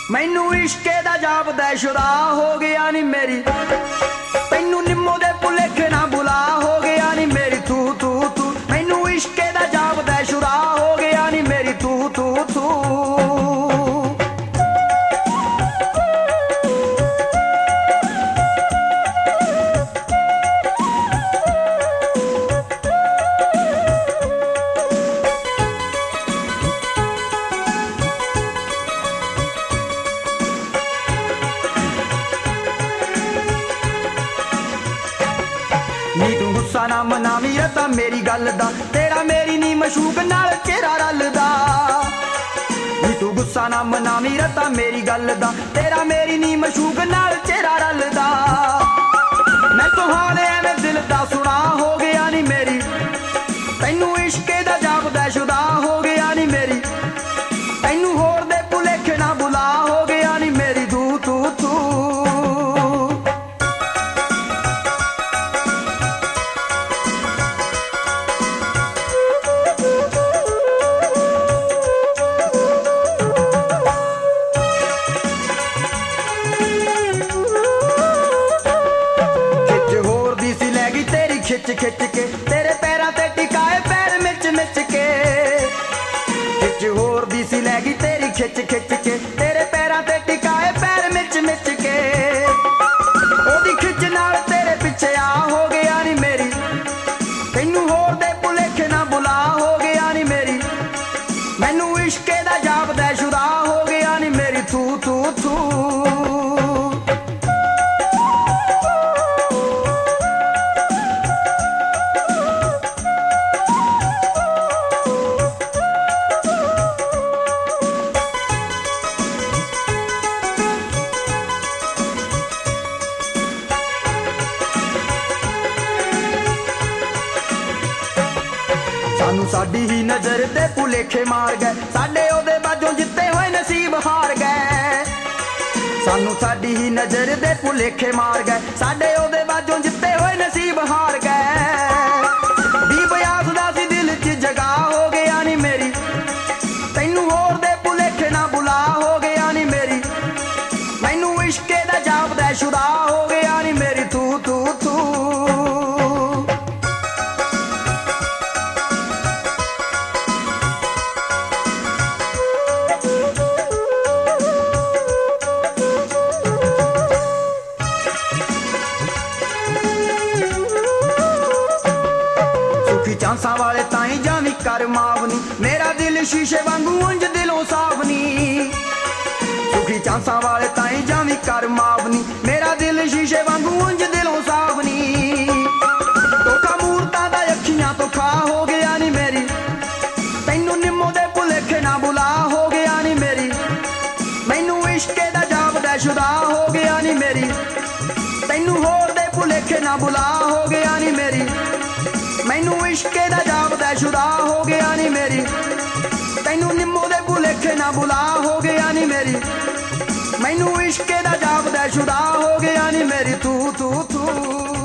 मैनू इश्के दा जापदा शुदा हो गया नी मेरी, तैनू निम्मो दे भुलेखे ना बुला हो गया नी मेरी तू तू तू। मैनू इश्के दा जापदा शुदा हो गया नी मेरी तू तू तू। नी तू गुस्सा ना मनावी रता मेरी गल दा, तेरा मेरी नी मशूक नाल चेहरा रलदा। नी तू गुस्सा ना मनावी रता मेरी गल दा, तेरा मेरी नी मशूक नाल चेहरा रलदा। मैं तो हाल एवें दिल दा सुना हो गया नी मेरी, तैनू इश्के दा जापदा शुदा हो गया नी मेरी, तैनू होर दे भुलेखे ना बुला हो गया नी मेरी तू तू तू। खिच खिच के तेरे पैरां ते टिकाए पैर मिच मिच के, खिच होर दी सी लैगी तेरी खिच खिच के तेरे पैरां ते टिकाए पैर मिच मिच के। ओदी खिच नाल तेरे पिछे आ हो गया नी मेरी, तैनू होर दे भुलेखे ना बुला हो गया नी मेरी, मैनू इश्के दा जापदा शुदा हो गया नी मेरी तू तू तू। सानू साडी ही नजर ते भुलेखे मार गए, साडे ओदे बाजों जित्ते होए नसीब हार गए। सानू साडी ही नजर ते भुलेखे मार गए, साडे ओदे बाजों जित्ते होए नसीब हार गए। दी बयास दा सी दिल च जगा हो गया नी मेरी, तैनू होर दे भुलेखे ना बुला हो गया नी मेरी, मैनू इश्के दा जापदा शुदा हो गया नी मेरी तू तू तू। चांसा वाले ताई जावी कर मावनी, मेरा दिल शीशे वांगू उंज दिलों सावनी। सुखी चांसा वाले ताई जावी कर मावनी, मेरा दिल शीशे वांगू उंज दिलों सावनी। धोखा मूरतां दा अखियां तो खा हो गया नी मेरी, तैनू निम्मो दे भुलेखे ना बुला हो गया नी मेरी, मैनू इश्के दा जापदा शुदा हो गया नी मेरी, तैनू होर दे भुलेखे ना बुला हो गया नी मेरी, मैनू इश्के दा जापदा शुदा हो गया नी मेरी, तैनू निम्मो दे भुलेखे ना बुला हो गया नी मेरी, मैनू इश्के दा जापदा शुदा हो गया नी मेरी तू तू तू।